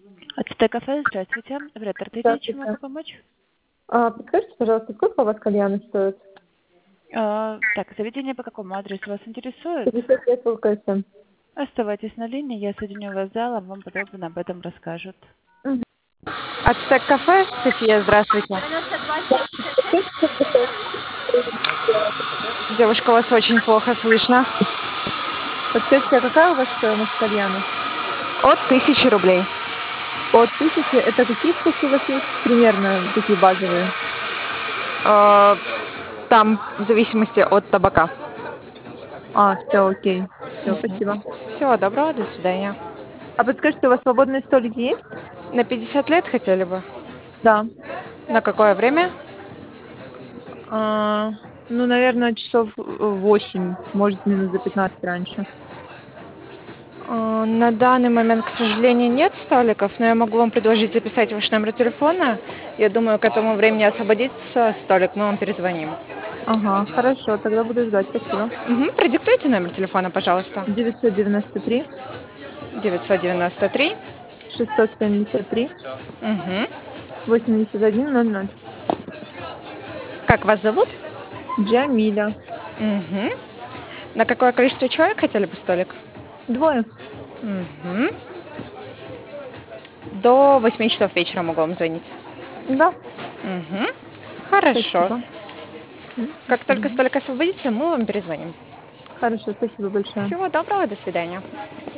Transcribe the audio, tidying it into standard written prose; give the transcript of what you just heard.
АЦТ кафе, здравствуйте. Вред Артеди, чем могу Здравствуйте. помочь? Подскажите, пожалуйста, сколько у вас кальяны стоят? Так, заведение по какому адресу вас интересует? 50 лет ЛКСМ. Оставайтесь на линии, я соединю вас с залом, вам подробно об этом расскажут. Мгм. АЦТ кафе, София, здравствуйте. Подскажите, сколько стоит? Девушка, вас очень плохо слышно. Подскажите, а какая у вас стоимость кальяна? От 1000 рублей. От 1000. Это какие вкусы у вас есть? Примерно такие базовые. Э, Там в зависимости от табака. Все, окей. Все, спасибо. Всего доброго, до свидания. А подскажите, у вас свободные столики есть? На 50 лет хотели бы? Да. На какое время? А, ну, наверное, часов 8, может, минут за 15 раньше. На данный момент, к сожалению, нет столиков, но я могу вам предложить записать ваш номер телефона. Я думаю, к этому времени освободится столик, мы вам перезвоним. Ага, хорошо, тогда буду ждать, спасибо. Продиктуйте номер телефона, пожалуйста. 993 993. 673 Мгм. 8100. Как вас зовут? Джамиля. Мгм. На какое количество человек хотели бы столик? Двое. Мгм. До 8 часов вечера могу вам звонить. Да, Мгм. Хорошо. спасибо. Как только Мгм. столик освободится, мы вам перезвоним. Хорошо, спасибо большое. Всего доброго, до свидания.